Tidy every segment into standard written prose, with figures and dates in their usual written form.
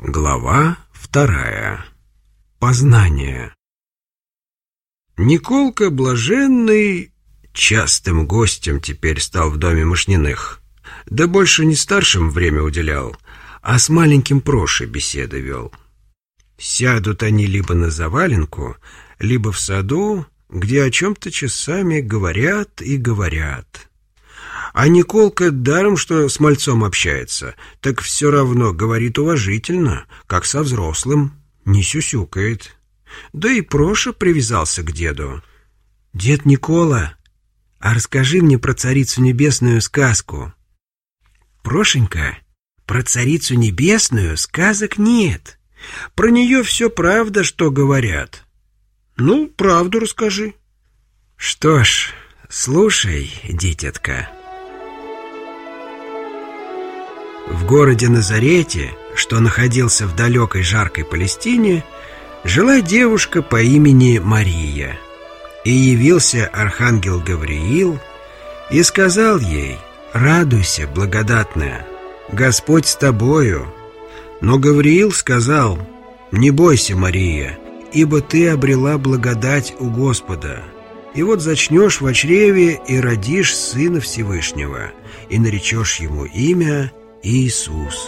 Глава 2. Познание. Николка Блаженный частым гостем теперь стал в доме Мошниных, да больше не старшим время уделял, а с маленьким Прошей беседы вел. Сядут они либо на заваленку, либо в саду, где о чем-то часами говорят и говорят. А Николка даром, что с мальцом общается, так все равно говорит уважительно, как со взрослым, не сюсюкает. Да и Проша привязался к деду. «Дед Никола, а расскажи мне про Царицу Небесную сказку». «Прошенька, про Царицу Небесную сказок нет. Про нее все правда, что говорят». «Ну, правду расскажи». «Что ж, слушай, дитятка». В городе Назарете, что находился в далекой жаркой Палестине, жила девушка по имени Мария. И явился архангел Гавриил и сказал ей: «Радуйся, благодатная, Господь с тобою». Но Гавриил сказал: «Не бойся, Мария, ибо ты обрела благодать у Господа. И вот зачнешь в чреве и родишь Сына Всевышнего, и наречешь Ему имя Иисус».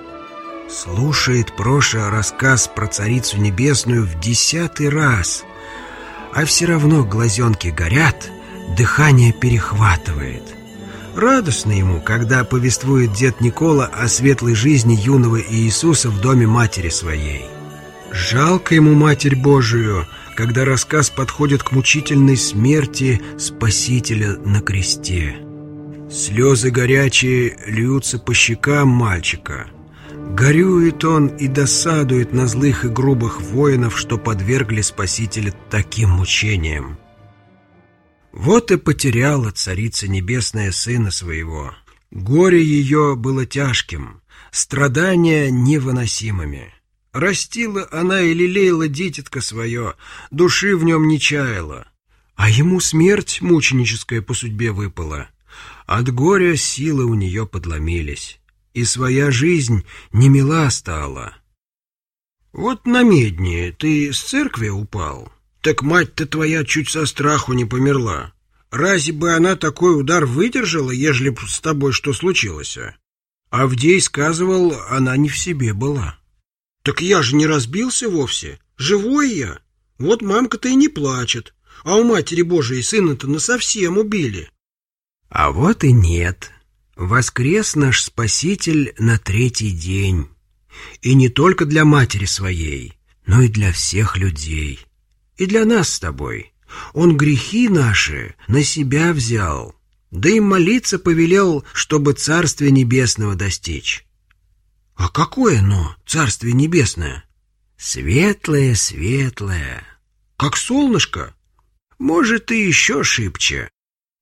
Слушает Проша рассказ про Царицу Небесную в 10-й раз, а все равно глазенки горят, дыхание перехватывает. Радостно ему, когда повествует дед Никола о светлой жизни юного Иисуса в доме матери своей. Жалко ему Матерь Божию, когда рассказ подходит к мучительной смерти Спасителя на кресте. Слезы горячие льются по щекам мальчика. Горюет он и досадует на злых и грубых воинов, что подвергли Спасителя таким мучениям. Вот и потеряла Царица Небесная Сына Своего. Горе ее было тяжким, страдания невыносимыми. Растила она и лелеяла дитятко свое, души в нем не чаяла. А ему смерть мученическая по судьбе выпала. От горя силы у нее подломились, и своя жизнь немила стала. Вот на медне ты с церкви упал, так мать-то твоя чуть со страху не померла. Разве бы она такой удар выдержала, ежели б с тобой что случилось? Авдей сказывал, она не в себе была. Так я же не разбился вовсе, живой я. Вот мамка-то и не плачет, а у Матери Божией сына-то насовсем убили. А вот и нет. Воскрес наш Спаситель на 3-й день. И не только для матери своей, но и для всех людей. И для нас с тобой. Он грехи наши на себя взял, да и молиться повелел, чтобы Царствия Небесного достичь. А какое оно, Царствие Небесное? Светлое, светлое. Как солнышко? Может, и еще шибче.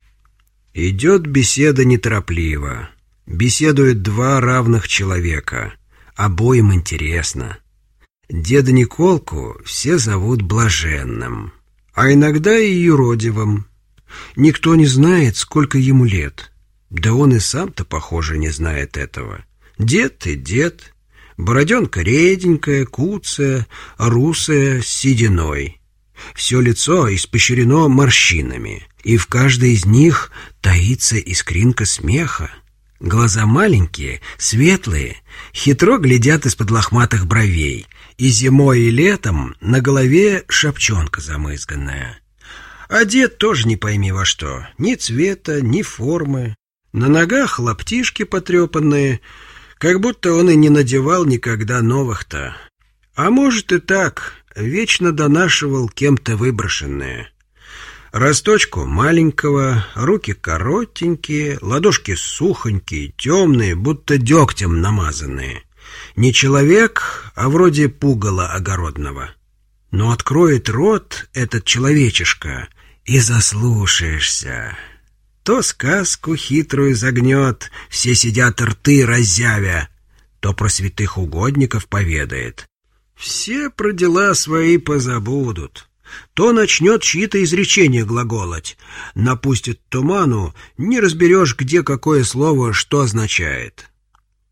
Идет беседа неторопливо. Беседуют два равных человека. Обоим интересно. Деда Николку все зовут Блаженным, а иногда и юродивым. Никто не знает, сколько ему лет. Да он и сам-то, похоже, не знает этого. Дед и дед. Бороденка реденькая, куцая, русая, с сединой. Все лицо испещрено морщинами, и в каждой из них таится искринка смеха. Глаза маленькие, светлые, хитро глядят из-под лохматых бровей, и зимой и летом на голове шапчонка замызганная. Одет тоже не пойми во что, ни цвета, ни формы. На ногах лаптишки потрепанные, как будто он и не надевал никогда новых-то. А может и так, вечно донашивал кем-то выброшенные. Росточку маленького, руки коротенькие, ладошки сухонькие, темные, будто дегтем намазанные. Не человек, а вроде пугала огородного. Но откроет рот этот человечишка, и заслушаешься. То сказку хитрую загнет, все сидят рты раззявя, то про святых угодников поведает. Все про дела свои позабудут. То начнет чьи-то изречения глаголать, напустит туману, не разберешь, где какое слово что означает.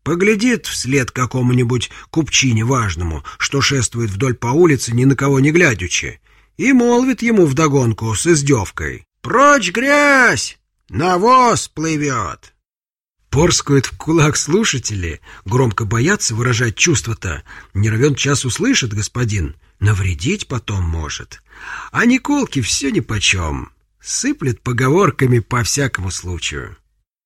Поглядит вслед какому-нибудь купчине важному, что шествует вдоль по улице, ни на кого не глядячи, и молвит ему вдогонку с издевкой: «Прочь грязь! Навоз плывет!» Порскуют в кулак слушатели, громко боятся выражать чувства-то. Не равен час услышит господин, навредить потом может. А Николке все нипочем, сыплет поговорками по всякому случаю.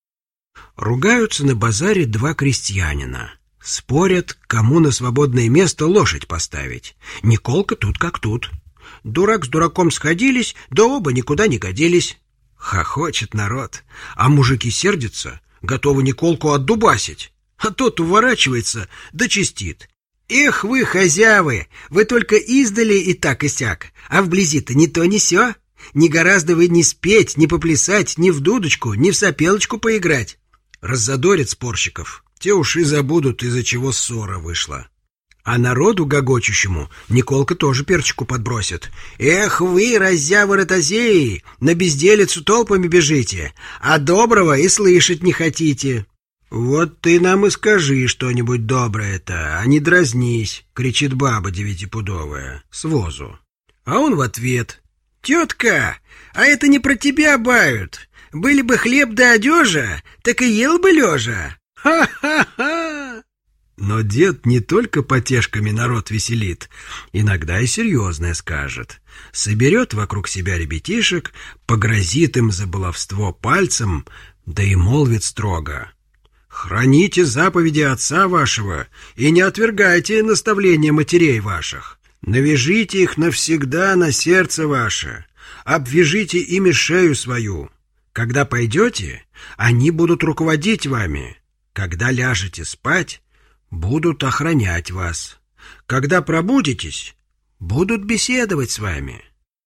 Ругаются на базаре два крестьянина. Спорят, кому на свободное место лошадь поставить. Николка тут как тут. Дурак с дураком сходились, да оба никуда не годились. Хохочет народ, а мужики сердятся, готовы Николку отдубасить. А тот уворачивается да чистит: «Эх вы, хозяевы, вы только издали и так и сяк, а вблизи-то ни то ни сё. Не гораздо вы ни спеть, ни поплясать, ни в дудочку, ни в сопелочку поиграть». Раззадорит спорщиков, те уж и забудут, из-за чего ссора вышла. А народу гогочущему Николка тоже перчику подбросит: «Эх вы, раззявы-ротозеи, на безделицу толпами бежите, а доброго и слышать не хотите». «Вот ты нам и скажи что-нибудь доброе-то, а не дразнись», — кричит баба девятипудовая с возу. А он в ответ: «Тетка, а это не про тебя бают. Были бы хлеб да одежа, так и ел бы лежа. Ха-ха-ха!» Но дед не только потешками народ веселит, иногда и серьезное скажет. Соберет вокруг себя ребятишек, погрозит им за баловство пальцем, да и молвит строго: «Храните заповеди отца вашего и не отвергайте наставления матерей ваших. Навяжите их навсегда на сердце ваше, обвяжите ими шею свою. Когда пойдете, они будут руководить вами. Когда ляжете спать, будут охранять вас. Когда пробудитесь, будут беседовать с вами».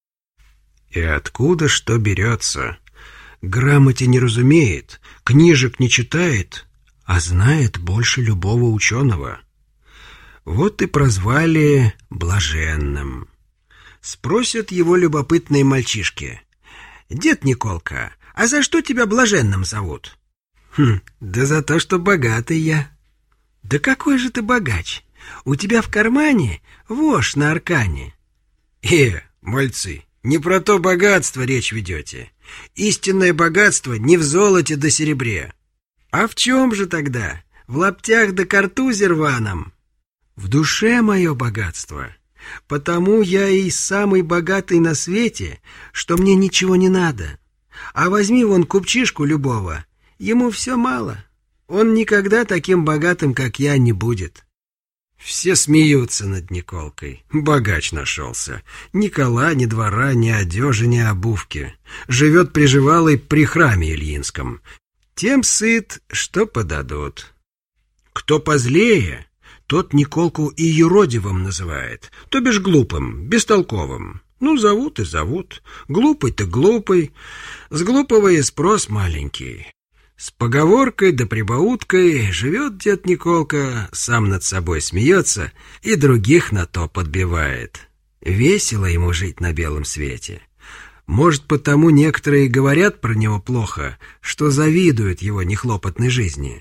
И откуда что берется? Грамоте не разумеет, книжек не читает, а знает больше любого ученого. Вот и прозвали блаженным. Спросят его любопытные мальчишки: «Дед Николка, а за что тебя блаженным зовут?» «Да за то, что богатый я». «Да какой же ты богач? У тебя в кармане вошь на аркане». Мальцы, не про то богатство речь ведете. Истинное богатство не в золоте да серебре. А в чем же тогда? В лаптях да картузе рваном. В душе мое богатство. Потому я и самый богатый на свете, что мне ничего не надо. А возьми вон купчишку любого, ему все мало. Он никогда таким богатым, как я, не будет». Все смеются над Николкой. Богач нашелся. Ни кола, ни двора, ни одежи, ни обувки. Живет приживалый при храме Ильинском. Тем сыт, что подадут. Кто позлее, тот Николку и юродивым называет, то бишь глупым, бестолковым. Ну, зовут и зовут. Глупый-то глупый. С глупого и спрос маленький. С поговоркой да прибауткой живет дед Николка, сам над собой смеется и других на то подбивает. Весело ему жить на белом свете. Может, потому некоторые говорят про него плохо, что завидуют его нехлопотной жизни.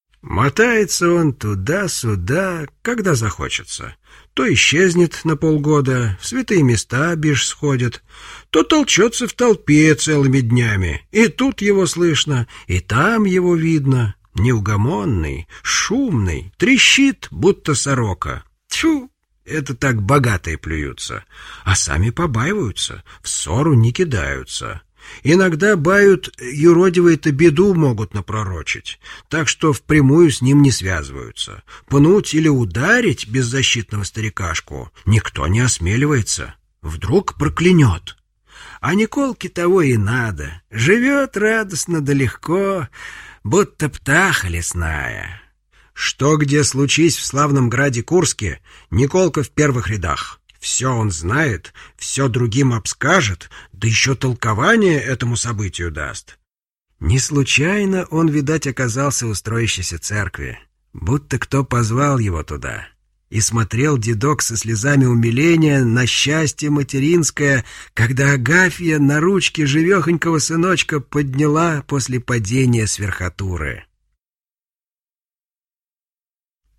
Мотается он туда-сюда, когда захочется. То исчезнет на полгода, в святые места бишь сходит, то толчется в толпе целыми днями, и тут его слышно, и там его видно. Неугомонный, шумный, трещит, будто сорока. Тьфу! Это так богатые плюются, а сами побаиваются, в ссору не кидаются. Иногда бают, юродивые-то беду могут напророчить, так что впрямую с ним не связываются. Пнуть или ударить беззащитного старикашку никто не осмеливается. Вдруг проклянет. А Николке того и надо. Живет радостно да легко, будто птаха лесная. Что где случись в славном граде Курске, Николка в первых рядах. Все он знает, все другим обскажет, да еще толкование этому событию даст. Не случайно он, видать, оказался у строящейся церкви, будто кто позвал его туда. И смотрел дедок со слезами умиления на счастье материнское, когда Агафья на ручке живехонького сыночка подняла после падения с верхотуры.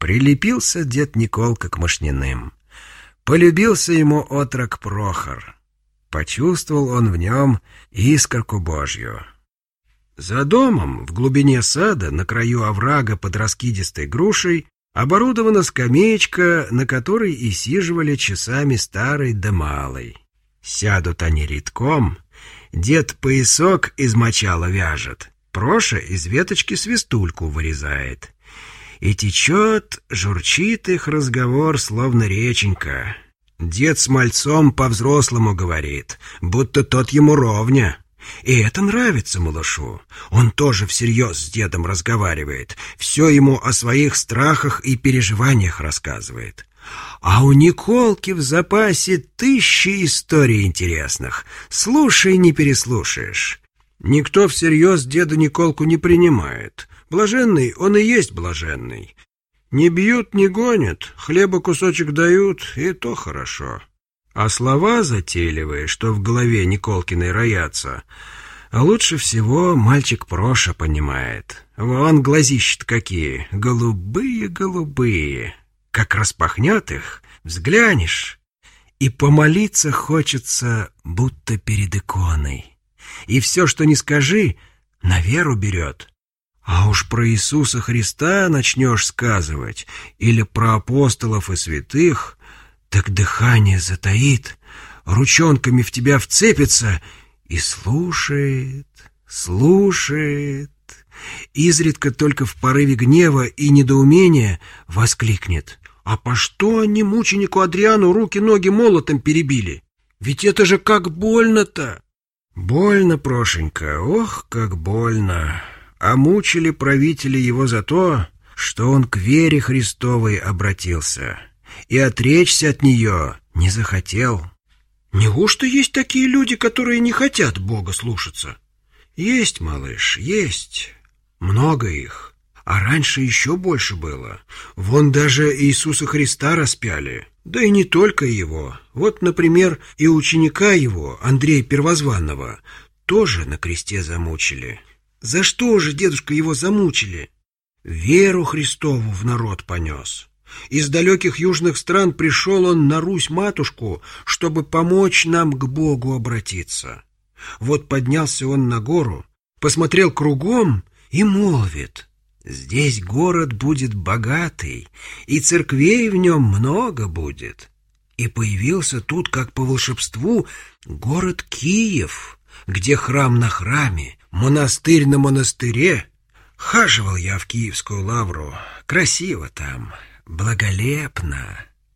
Прилепился дед Николка к Мошниным. Полюбился ему отрок Прохор. Почувствовал он в нем искорку Божью. За домом, в глубине сада, на краю оврага под раскидистой грушей, оборудована скамеечка, на которой и сиживали часами старый да малый. Сядут они редком, дед поясок из мочала вяжет, Проша из веточки свистульку вырезает. И течет, журчит их разговор, словно реченька. Дед с мальцом по-взрослому говорит, будто тот ему ровня. И это нравится малышу. Он тоже всерьез с дедом разговаривает, все ему о своих страхах и переживаниях рассказывает. А у Николки в запасе 1000 историй интересных. Слушай, не переслушаешь. Никто всерьез деда Николку не принимает. Блаженный он и есть блаженный. Не бьют, не гонят, хлеба кусочек дают, и то хорошо. А слова затейливые, что в голове Николкиной роятся, а лучше всего мальчик Проша понимает. Вон глазища-то какие, голубые-голубые. Как распахнет их, взглянешь, и помолиться хочется, будто перед иконой. И все, что не скажи, на веру берет. А уж про Иисуса Христа начнешь сказывать, или про апостолов и святых, так дыхание затаит, ручонками в тебя вцепится и слушает, изредка только в порыве гнева и недоумения воскликнет: «А по что они мученику Адриану руки-ноги молотом перебили? Ведь это же как больно-то!» Больно, Прошенька, ох, как больно. А мучили правители его за то, что он к вере Христовой обратился и отречься от нее не захотел. Неужто есть такие люди, которые не хотят Бога слушаться? Есть, малыш, есть. Много их. А раньше еще больше было. Вон даже Иисуса Христа распяли. Да и не только его. Вот, например, и ученика его, Андрея Первозванного, тоже на кресте замучили. За что же, дедушка, его замучили? Веру Христову в народ понес. Из далеких южных стран пришел он на Русь-матушку, чтобы помочь нам к Богу обратиться. Вот поднялся он на гору, посмотрел кругом и молвит: «Здесь город будет богатый, и церквей в нем много будет». И появился тут, как по волшебству, город Киев, где храм на храме, монастырь на монастыре. Хаживал я в Киевскую лавру. Красиво там, благолепно.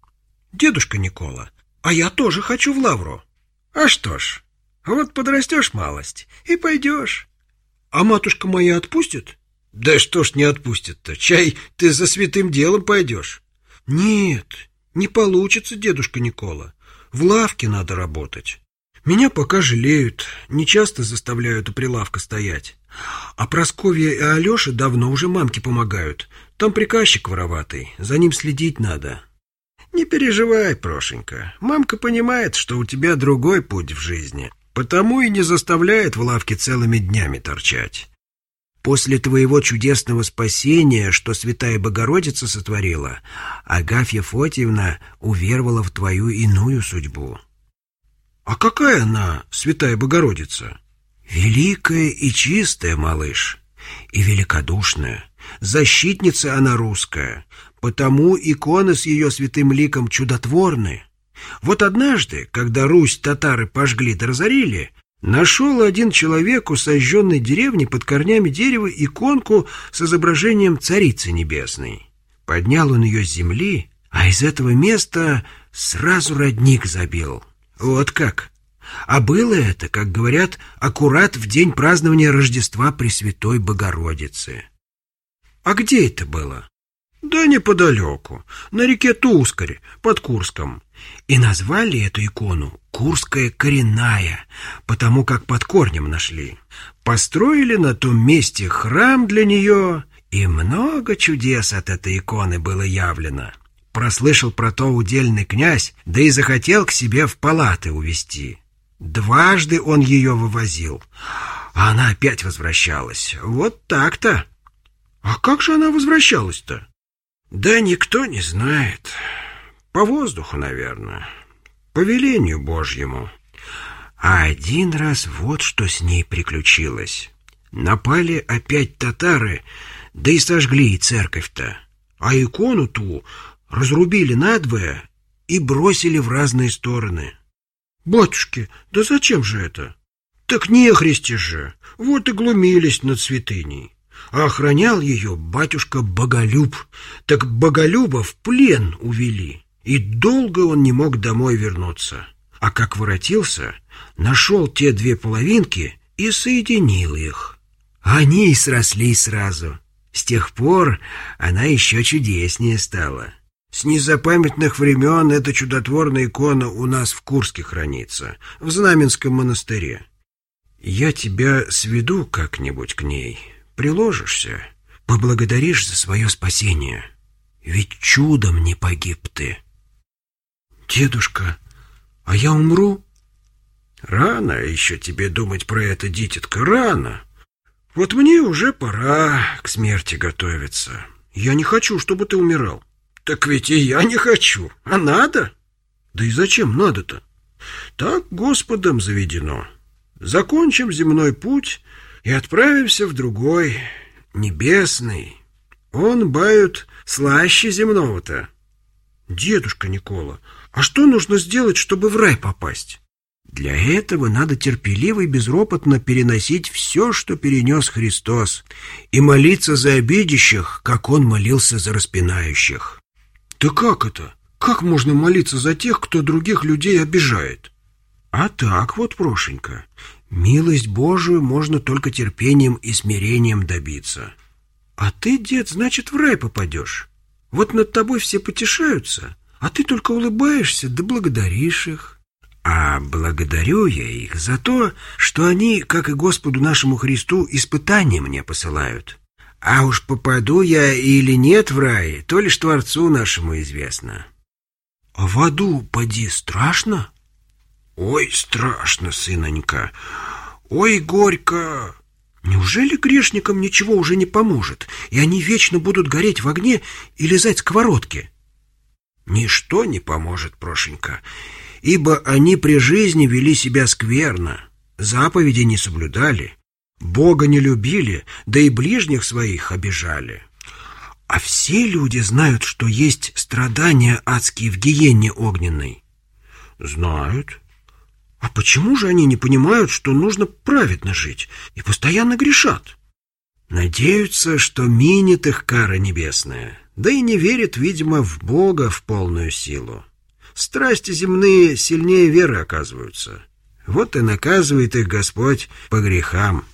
Дедушка Никола, а я тоже хочу в лавру. А что ж, вот подрастешь малость и пойдешь. А матушка моя отпустит? Да что ж не отпустит-то? Чай, ты за святым делом пойдешь. Нет, не получится, дедушка Никола. В лавке надо работать. Меня пока жалеют, нечасто заставляют у прилавка стоять. А Прасковья и Алеша давно уже мамке помогают. Там приказчик вороватый, за ним следить надо. Не переживай, Прошенька. Мамка понимает, что у тебя другой путь в жизни, потому и не заставляет в лавке целыми днями торчать. После твоего чудесного спасения, что Святая Богородица сотворила, Агафья Фотьевна уверовала в твою иную судьбу. А какая она, Святая Богородица? Великая и чистая, малыш, и великодушная. Защитница она русская, потому иконы с ее святым ликом чудотворны. Вот однажды, когда Русь татары пожгли да разорили, нашел один человек у сожженной деревни под корнями дерева иконку с изображением Царицы Небесной. Поднял он ее с земли, а из этого места сразу родник забил. Вот как. А было это, как говорят, аккурат в день празднования Рождества Пресвятой Богородицы. А где это было? Да неподалеку, на реке Тускарь, под Курском. И назвали эту икону Курская коренная, потому как под корнем нашли. Построили на том месте храм для нее, и много чудес от этой иконы было явлено. Прослышал про то удельный князь, да и захотел к себе в палаты увезти. Дважды он ее вывозил, а она опять возвращалась. Вот так-то. А как же она возвращалась-то? Да никто не знает. По воздуху, наверное. По велению Божьему. А один раз вот что с ней приключилось. Напали опять татары, да и сожгли и церковь-то. А икону ту разрубили надвое и бросили в разные стороны. Батюшки, да зачем же это? Так нехристи же, вот и глумились над святыней. А охранял ее батюшка Боголюб. Так Боголюба в плен увели, и долго он не мог домой вернуться. А как воротился, нашел те две половинки и соединил их. Они и срослись сразу. С тех пор она еще чудеснее стала. С незапамятных времен эта чудотворная икона у нас в Курске хранится, в Знаменском монастыре. Я тебя сведу как-нибудь к ней, приложишься, поблагодаришь за свое спасение. Ведь чудом не погиб ты. Дедушка, а я умру? Рано еще тебе думать про это, дитятка, рано. Вот мне уже пора к смерти готовиться. Я не хочу, чтобы ты умирал. Так ведь и я не хочу, а надо. Да и зачем надо-то? Так Господом заведено. Закончим земной путь и отправимся в другой, небесный. Он, бают, слаще земного-то. Дедушка Никола, а что нужно сделать, чтобы в рай попасть? Для этого надо терпеливо и безропотно переносить все, что перенес Христос, и молиться за обидящих, как Он молился за распинающих. Да как это? Как можно молиться за тех, кто других людей обижает? А так вот, Прошенька, милость Божию можно только терпением и смирением добиться. А ты, дед, значит, в рай попадешь. Вот над тобой все потешаются, а ты только улыбаешься да благодаришь их. А благодарю я их за то, что они, как и Господу нашему Христу, испытания мне посылают. А уж попаду я или нет в рай, то лишь Творцу нашему известно. А в аду, поди, страшно? Ой, страшно, сынонька, ой, горько. Неужели грешникам ничего уже не поможет, и они вечно будут гореть в огне и лизать сковородки? Ничто не поможет, Прошенька, ибо они при жизни вели себя скверно, заповеди не соблюдали, Бога не любили, да и ближних своих обижали. А все люди знают, что есть страдания адские в гиенне огненной. Знают. А почему же они не понимают, что нужно праведно жить, и постоянно грешат? Надеются, что минет их кара небесная, да и не верят, видимо, в Бога в полную силу. Страсти земные сильнее веры оказываются. Вот и наказывает их Господь по грехам.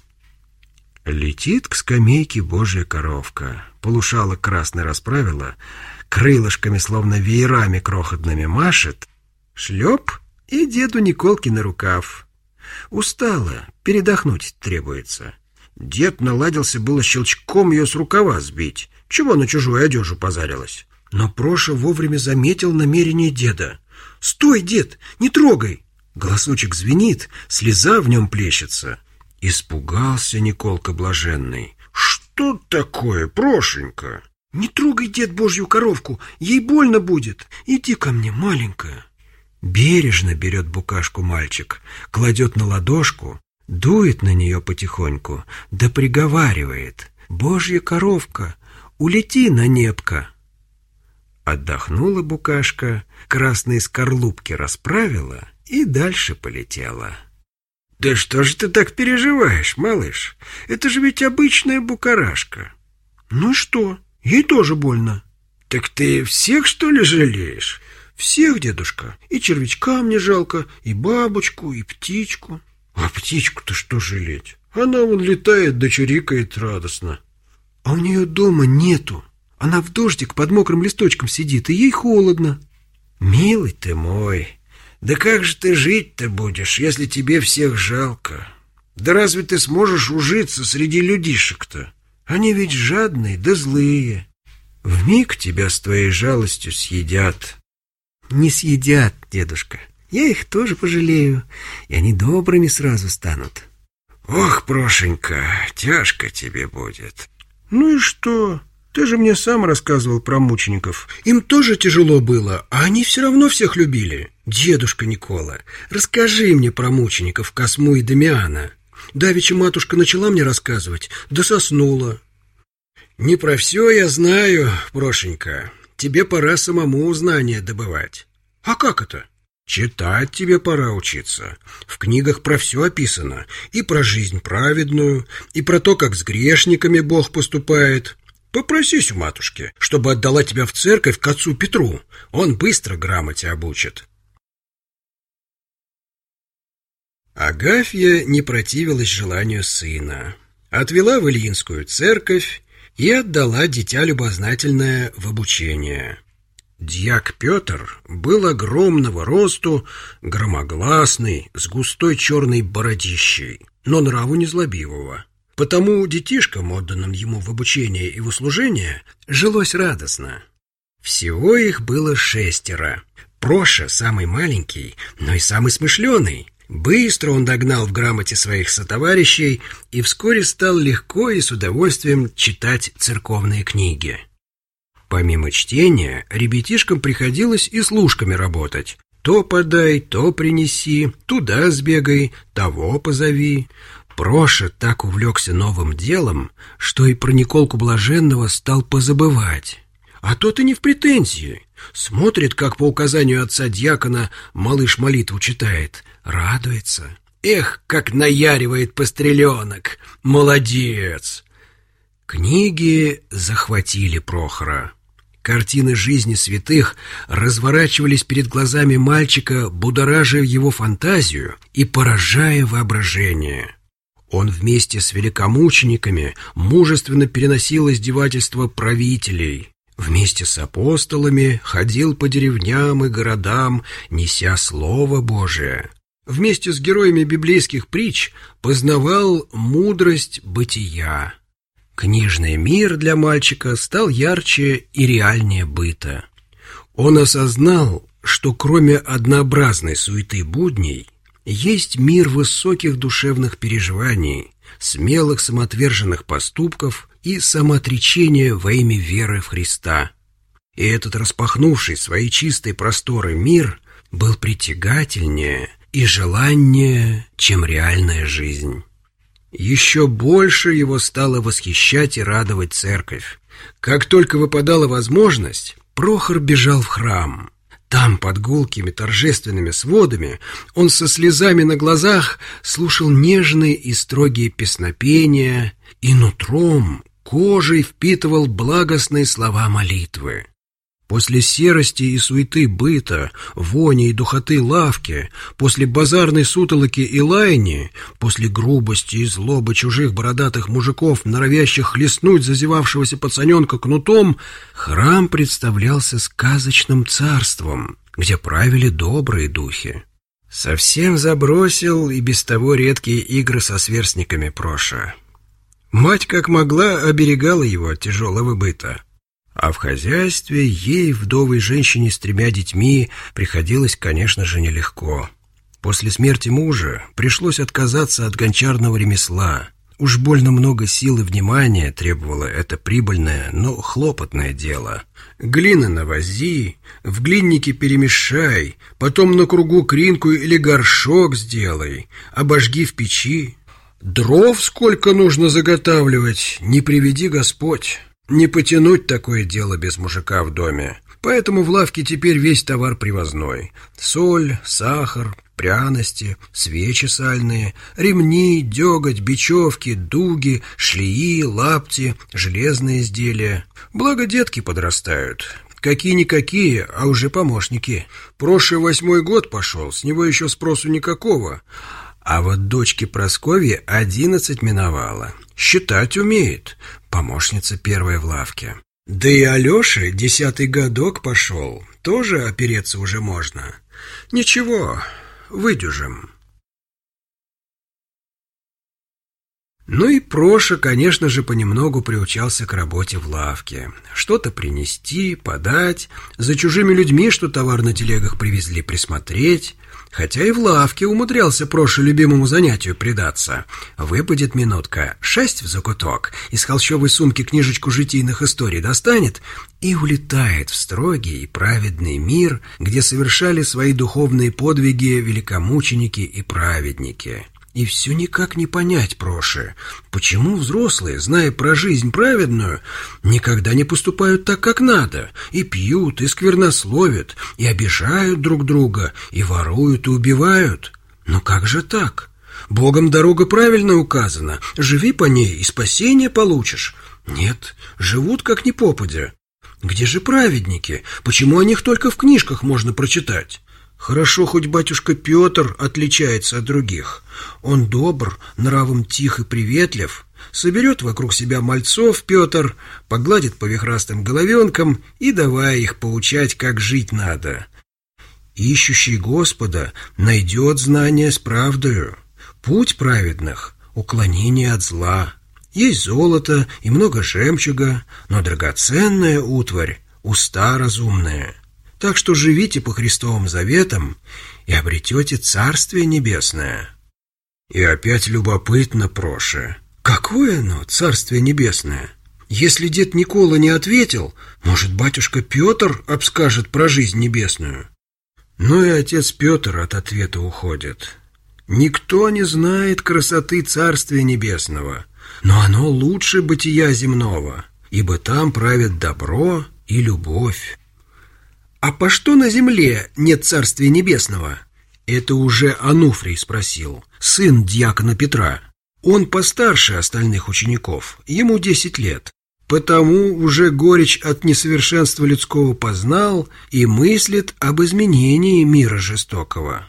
Летит к скамейке Божья коровка, полушалок красный расправила, крылышками, словно веерами крохотными машет, шлеп и деду Николке на рукав. Устала, передохнуть требуется. Дед наладился было щелчком ее с рукава сбить, чего на чужую одежу позарилась. Но Проша вовремя заметил намерение деда. «Стой, дед, не трогай!» Голосочек звенит, слеза в нем плещется. Испугался Николка блаженный. «Что такое, Прошенька?» «Не трогай, дед, Божью коровку, ей больно будет. Иди ко мне, маленькая». Бережно берет букашку мальчик, кладет на ладошку, дует на нее потихоньку, да приговаривает: «Божья коровка, улети на небко». Отдохнула букашка, красные скорлупки расправила и дальше полетела. «Да что же ты так переживаешь, малыш? Это же ведь обычная букарашка». «Ну и что? Ей тоже больно». «Так ты всех, что ли, жалеешь?» «Всех, дедушка. И червячка мне жалко, и бабочку, и птичку». «А птичку-то что жалеть? Она вон летает да чирикает радостно». «А у нее дома нету. Она в дождик под мокрым листочком сидит, и ей холодно». «Милый ты мой, да как же ты жить-то будешь, если тебе всех жалко? Да разве ты сможешь ужиться среди людишек-то? Они ведь жадные да злые. Вмиг тебя с твоей жалостью съедят». «Не съедят, дедушка. Я их тоже пожалею, и они добрыми сразу станут». «Ох, Прошенька, тяжко тебе будет». «Ну и что? Ты же мне сам рассказывал про мучеников. Им тоже тяжело было, а они все равно всех любили. Дедушка Никола, расскажи мне про мучеников Косму и Дамиана. Давеча матушка начала мне рассказывать, да соснула. Не про все я знаю, Прошенька. Тебе пора самому знания добывать. А как это? Читать тебе пора учиться. В книгах про все описано. И про жизнь праведную, и про то, как с грешниками Бог поступает. Попросись у матушки, чтобы отдала тебя в церковь к отцу Петру. Он быстро грамоте обучит. Агафья не противилась желанию сына. Отвела в Ильинскую церковь и отдала дитя любознательное в обучение. Дьяк Петр был огромного росту, громогласный, с густой черной бородищей, но нраву незлобивого. Потому детишкам, отданным ему в обучение и в услужение, жилось радостно. Всего их было 6. Проша самый маленький, но и самый смышленый. Быстро он догнал в грамоте своих сотоварищей и вскоре стал легко и с удовольствием читать церковные книги. Помимо чтения, ребятишкам приходилось и служками работать. То подай, то принеси, туда сбегай, того позови. Проша так увлекся новым делом, что и про Николку Блаженного стал позабывать. А тот и не в претензии. Смотрит, как по указанию отца-дьякона малыш молитву читает, радуется. Эх, как наяривает постреленок! Молодец! Книги захватили Прохора. Картины жизни святых разворачивались перед глазами мальчика, будоража его фантазию и поражая воображение. Он вместе с великомучениками мужественно переносил издевательства правителей. Вместе с апостолами ходил по деревням и городам, неся Слово Божие. Вместе с героями библейских притч познавал мудрость бытия. Книжный мир для мальчика стал ярче и реальнее быта. Он осознал, что кроме однообразной суеты будней, есть мир высоких душевных переживаний, смелых самоотверженных поступков и самоотречения во имя веры в Христа. И этот распахнувший свои чистые просторы мир был притягательнее и желаннее, чем реальная жизнь. Еще больше его стало восхищать и радовать церковь. Как только выпадала возможность, Прохор бежал в храм. Там, под гулкими торжественными сводами, он со слезами на глазах слушал нежные и строгие песнопения и нутром, кожей впитывал благостные слова молитвы. После серости и суеты быта, вони и духоты лавки, после базарной сутолоки и лайни, после грубости и злобы чужих бородатых мужиков, норовящих хлестнуть зазевавшегося пацаненка кнутом, храм представлялся сказочным царством, где правили добрые духи. Совсем забросил и без того редкие игры со сверстниками Проша. Мать как могла оберегала его от тяжелого быта. А в хозяйстве ей, вдовой женщине с 3 детьми, приходилось, конечно же, нелегко. После смерти мужа пришлось отказаться от гончарного ремесла. Уж больно много сил и внимания требовало это прибыльное, но хлопотное дело. Глины навози, в глиннике перемешай, потом на кругу кринку или горшок сделай, обожги в печи. Дров сколько нужно заготавливать, не приведи Господь. Не потянуть такое дело без мужика в доме. Поэтому в лавке теперь весь товар привозной. Соль, сахар, пряности, свечи сальные, ремни, деготь, бечевки, дуги, шлеи, лапти, железные изделия. Благо детки подрастают. Какие-никакие, а уже помощники. Прошлый 8-й год пошел, с него еще спросу никакого. А вот дочке Прасковье 11 миновало. Считать умеет. Помощница первая в лавке. Да и Алёше 10-й годок пошел. Тоже опереться уже можно. Ничего, выдюжим. Ну и Проша, конечно же, понемногу приучался к работе в лавке. Что-то принести, подать, за чужими людьми, что товар на телегах привезли, присмотреть. Хотя и в лавке умудрялся Проша любимому занятию предаться. Выпадет минутка, шесть в закуток, из холщовой сумки книжечку житийных историй достанет и улетает в строгий и праведный мир, где совершали свои духовные подвиги великомученики и праведники. И все никак не понять Проше, почему взрослые, зная про жизнь праведную, никогда не поступают так, как надо, и пьют, и сквернословят, и обижают друг друга, и воруют, и убивают. Но как же так? Богом дорога правильно указана, живи по ней, и спасение получишь. Нет, живут как ни попадя. Где же праведники? Почему о них только в книжках можно прочитать? Хорошо, хоть батюшка Петр отличается от других. Он добр, нравом тих и приветлив, соберет вокруг себя мальцов Петр, погладит по вихрастым головенкам и давай их поучать, как жить надо. Ищущий Господа найдет знание с правдою. Путь праведных — уклонение от зла. Есть золото и много жемчуга, но драгоценная утварь — уста разумные. Так что живите по Христовым заветам и обретете Царствие Небесное. И опять любопытно, Проша, какое оно, Царствие Небесное? Если дед Никола не ответил, может, батюшка Петр обскажет про жизнь небесную? Ну и отец Петр от ответа уходит. Никто не знает красоты Царствия Небесного, но оно лучше бытия земного, ибо там правит добро и любовь. «А по что на земле нет Царствия Небесного?» Это уже Ануфрий спросил, сын дьякона Петра. Он постарше остальных учеников, ему 10 лет. Потому уже горечь от несовершенства людского познал и мыслит об изменении мира жестокого.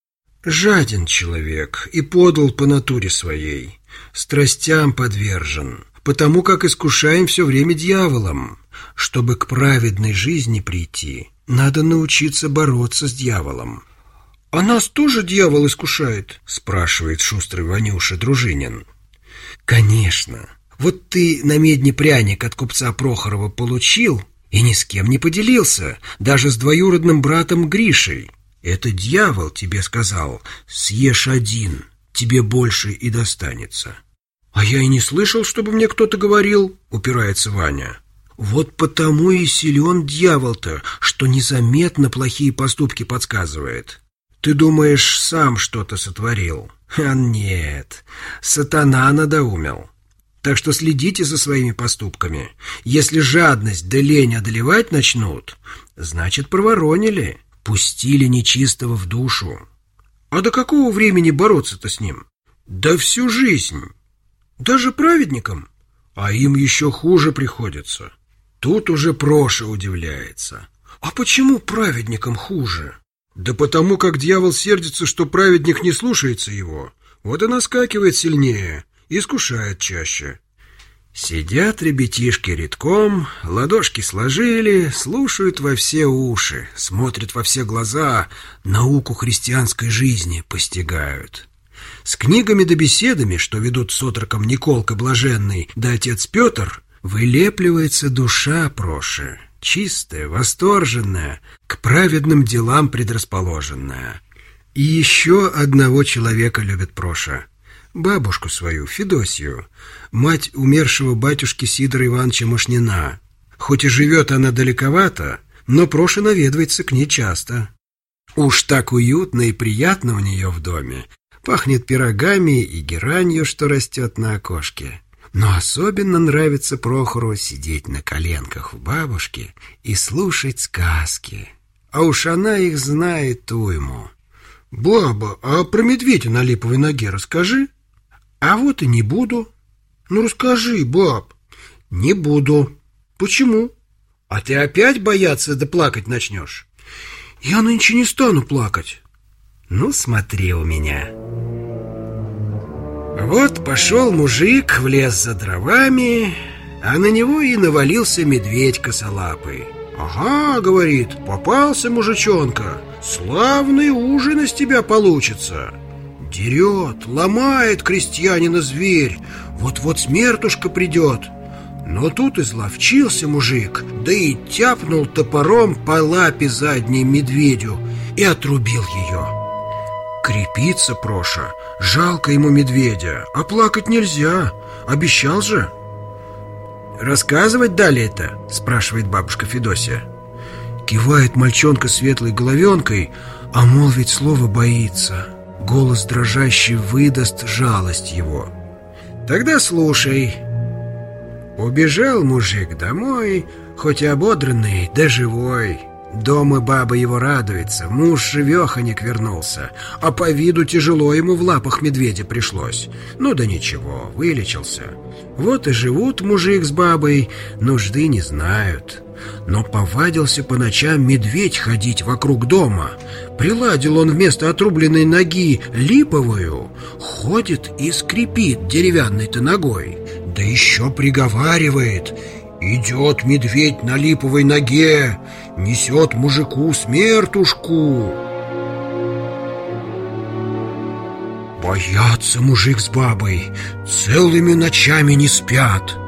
Жаден человек и подл по натуре своей, страстям подвержен, потому как искушаем все время дьяволом. Чтобы к праведной жизни прийти, надо научиться бороться с дьяволом. «А нас тоже дьявол искушает?» — спрашивает шустрый Ванюша Дружинин. «Конечно. Вот ты на медне пряник от купца Прохорова получил и ни с кем не поделился, даже с двоюродным братом Гришей. Это дьявол тебе сказал: съешь один, тебе больше и достанется». «А я и не слышал, чтобы мне кто-то говорил», — упирается Ваня. «Вот потому и силен дьявол-то, что незаметно плохие поступки подсказывает. Ты думаешь, сам что-то сотворил? А нет, сатана надоумил. Так что следите за своими поступками. Если жадность да лень одолевать начнут, значит, проворонили, пустили нечистого в душу. А до какого времени бороться-то с ним? Да всю жизнь. Даже праведникам? А им еще хуже приходится». Тут уже Проша удивляется. «А почему праведникам хуже?» «Да потому как дьявол сердится, что праведник не слушается его. Вот и наскакивает сильнее, искушает чаще». Сидят ребятишки редком, ладошки сложили, слушают во все уши, смотрят во все глаза, науку христианской жизни постигают. С книгами да беседами, что ведут с отроком Николка Блаженный да отец Петр, вылепливается душа Проши, чистая, восторженная, к праведным делам предрасположенная. И еще одного человека любит Проша. Бабушку свою, Федосью, мать умершего батюшки Сидора Ивановича Мошнина. Хоть и живет она далековато, но Проша наведывается к ней часто. Уж так уютно и приятно у нее в доме. Пахнет пирогами и геранью, что растет на окошке. Но особенно нравится Прохору сидеть на коленках у бабушки и слушать сказки. А уж она их знает уйму. «Баба, а про медведя на липовой ноге расскажи». «А вот и не буду». «Ну расскажи, баб». «Не буду». «Почему?» «А ты опять бояться да плакать начнешь?» «Я нынче не стану плакать». «Ну смотри у меня». Вот пошел мужик в лес за дровами, а на него и навалился медведь косолапый. «Ага, — говорит, — попался мужичонка, славный ужин из тебя получится. Дерет, ломает крестьянина зверь. Вот-вот смертушка придет. Но тут изловчился мужик, да и тяпнул топором по лапе задней медведю и отрубил ее. Крепится Проша, жалко ему медведя, а плакать нельзя, обещал же. «Рассказывать далее-то?» — спрашивает бабушка Федосия. Кивает мальчонка светлой головенкой, а молвить слово боится. Голос дрожащий выдаст жалость его. «Тогда слушай». Убежал мужик домой, хоть и ободранный, да живой. Дома баба его радуется, муж живеханик вернулся, а по виду тяжело ему в лапах медведя пришлось. Ну да ничего, вылечился. Вот и живут мужик с бабой, нужды не знают. Но повадился по ночам медведь ходить вокруг дома. Приладил он вместо отрубленной ноги липовую, ходит и скрипит деревянной-то ногой. Да еще приговаривает: идет медведь на липовой ноге, несет мужику смертушку. Боятся мужик с бабой, целыми ночами не спят.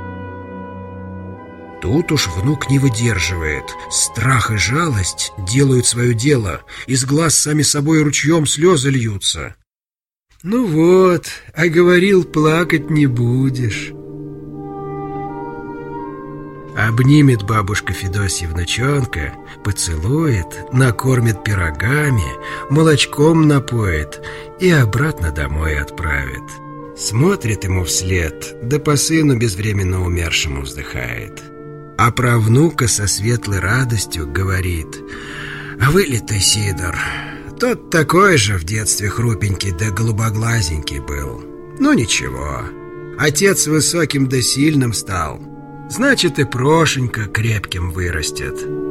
Тут уж внук не выдерживает. Страх и жалость делают свое дело. Из глаз сами собой ручьем слезы льются. Ну вот, а говорил, плакать не будешь. Обнимет бабушка Федосия внучонка, поцелует, накормит пирогами, молочком напоит и обратно домой отправит. Смотрит ему вслед, да по сыну безвременно умершему вздыхает. А про внука со светлой радостью говорит: «А вылитый Сидор, тот такой же в детстве хрупенький да голубоглазенький был. Ну ничего, отец высоким да сильным стал, значит и Прошенька крепким вырастет».